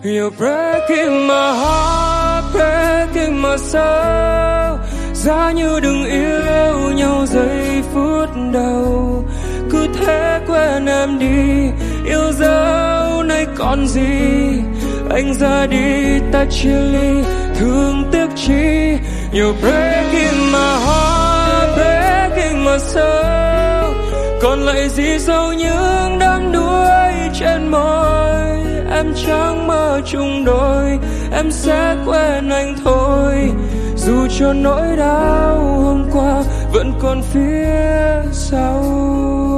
You're breaking my heart, breaking my soul. Giá như đừng yêu nhau giây phút đầu, cứ thế quên em đi. Yêu dấu này còn gì, anh ra đi ta chia ly, thương tiếc chi. You're breaking my heart, breaking my soul. Còn lại gì sau những đắm đuối trên môi. Em chẳng mơ chung đôi, em sẽ quên anh thôi. Dù cho nỗi đau hôm qua vẫn còn phía sau.